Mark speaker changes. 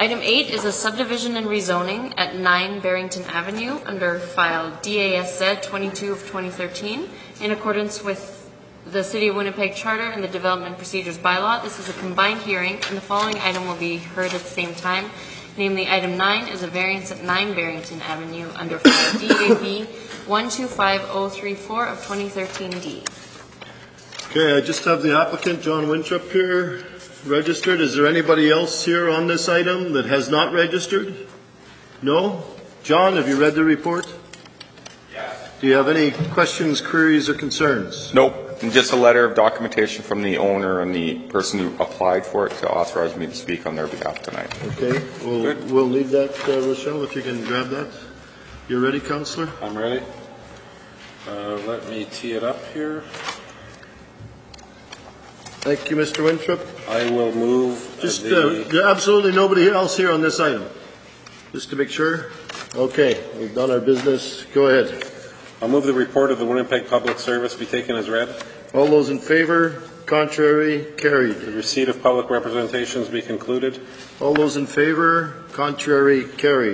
Speaker 1: Item 8 is a subdivision and rezoning at 9 Barrington Avenue under file DASZ 22 of 2013 in accordance with the City of Winnipeg Charter and the Development Procedures Bylaw. This is a combined hearing, and the following item will be heard at the same time. Namely, item 9 is a variance at 9 Barrington Avenue under file DAB 125034 of 2013D.
Speaker 2: Okay, I just have the applicant, John Winthrop, here registered. Is there anybody else here on this item that has not registered? No? John, have you read the report?
Speaker 3: Yes.
Speaker 2: Do you have any questions, queries, or concerns?
Speaker 3: Nope. And just a letter of documentation from the owner and the person who applied for it to authorize me to speak on their behalf tonight.
Speaker 2: Okay, we'll need that, Rochelle, if you can grab that. You ready, Councillor?
Speaker 4: I'm ready. Let me tee it up here.
Speaker 2: Thank you, Mr. Winthrop.
Speaker 4: I will move.
Speaker 2: Just there's absolutely nobody else here on this item. Just to make sure. Okay, we've done our business. Go ahead.
Speaker 4: I'll move the report of the Winnipeg Public Service be taken as read.
Speaker 2: All those in favor? Contrary? Carried.
Speaker 4: The receipt of public representations be concluded.
Speaker 2: All those in favor? Contrary? Carried.